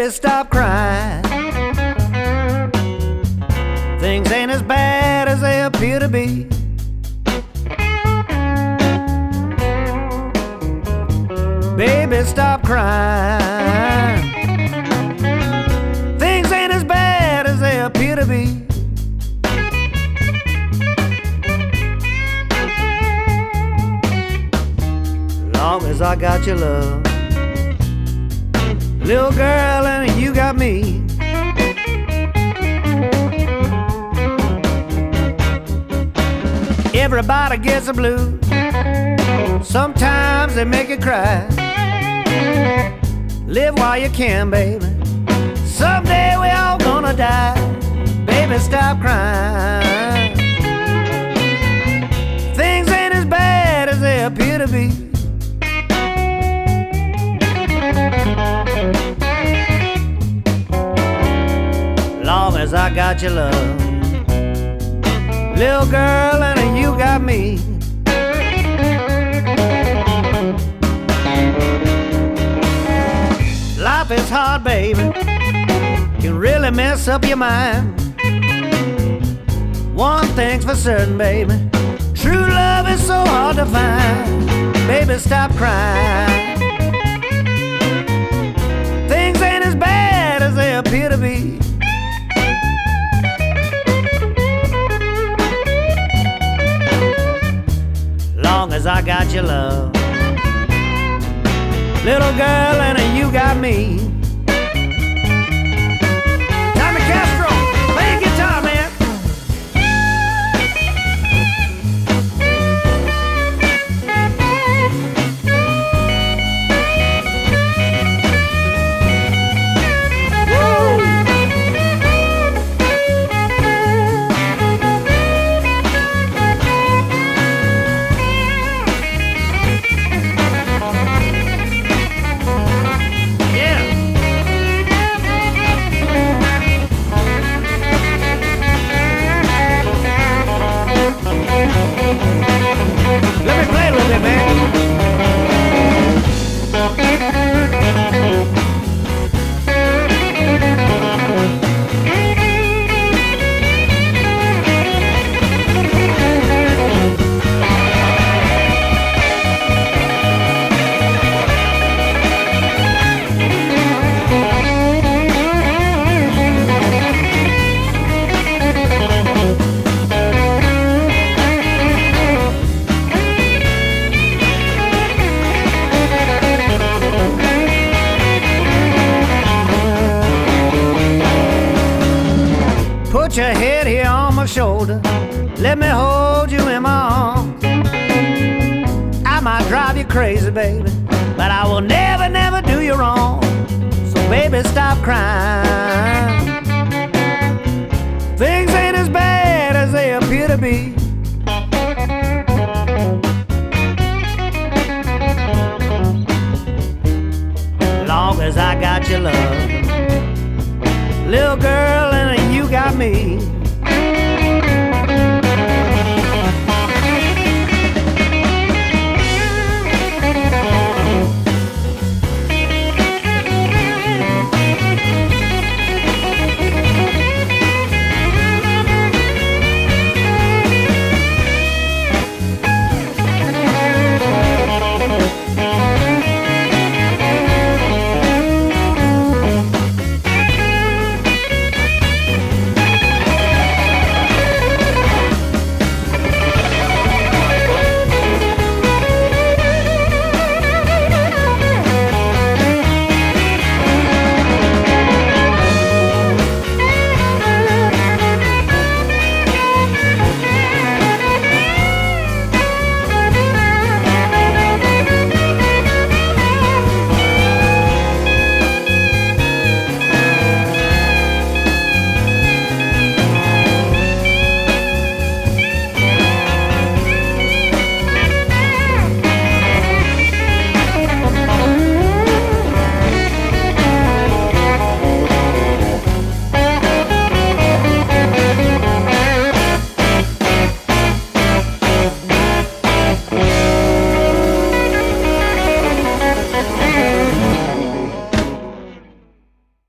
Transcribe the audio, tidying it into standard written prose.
Baby, stop crying. Things ain't as bad as they appear to be. Baby, stop crying. Things ain't as bad as they appear to be. Long as I got your love, little girl, and you got me. Everybody gets the blues. Sometimes they make you cry. Live while you can, baby. Someday we all gonna die. Baby, stop crying. Things ain't as bad as they appear to be. Long as I got your love, little girl, and you got me. Life is hard, baby, can really mess up your mind. One thing's for certain, baby, true love is so hard to find. Baby, stop crying. Things ain't as bad as they appear to be. Long as I got your love, little girl, and you got me. Tommy Castro, play your guitar, man. Let me play a little bit, man. Put your head here on my shoulder, let me hold you in my arms. I might drive you crazy, baby, but I will never, never do you wrong. So baby, stop crying. Things ain't as bad as they appear to be. Long as I got your love, little girl, and you got me.